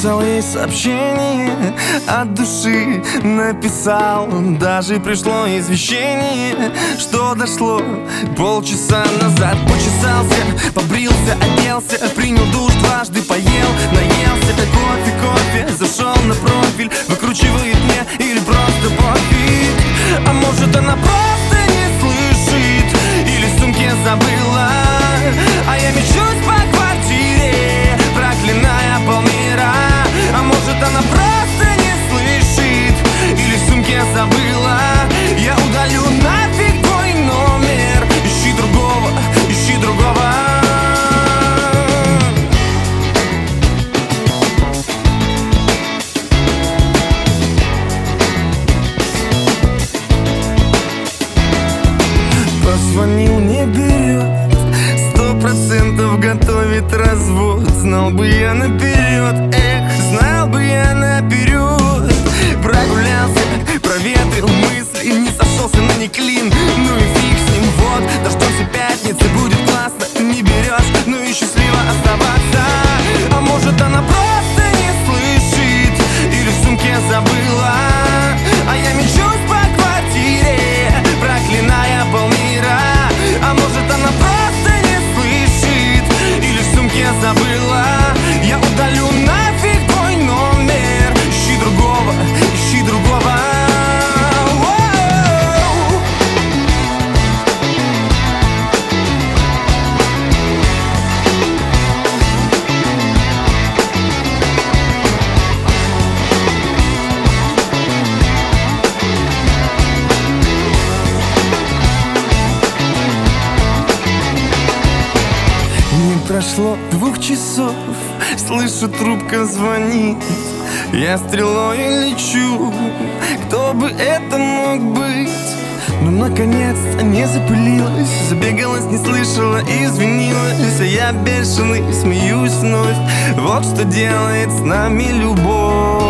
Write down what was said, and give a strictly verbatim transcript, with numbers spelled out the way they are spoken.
написал ей сообщение, от души написал. Даже пришло извещение, что дошло полчаса назад. Почесался, побрился, оделся, принял душ, дважды поел, наелся. Кофе, кофе, зашел на профиль, выкручивает мне или просто пофиг. А может она просто не слышит, или в сумке забыла. А я мечусь по квартире, проклиная полмира. А может она просто не слышит, или в сумке забыла. Я удалю нафиг твой номер, ищи другого, ищи другого. Позвонил, не берет, сто процентов готовит развод. Знал бы я наперед, эх, знал бы я наперед. Прогулялся, проветрил мысли, не сошелся на неклин. Ну и фиг с ним, вот, дождемся пятницы, будет классно. Не берешь, ну и счастливо оставаться. А может она просто не слышит, или в сумке забыла. А я мечусь по квартире, проклиная полмира. А может она просто не слышит, или в сумке забыла. Я удалю нафиг твой номер, ищи другого, ищи другого. Прошло двух часов, слышу, трубка звонит. Я стрелой лечу, кто бы это мог быть? Ну, наконец-то не запылилась, забегалась, не слышала, извинилась. А я бешеный, смеюсь вновь, вот что делает с нами любовь.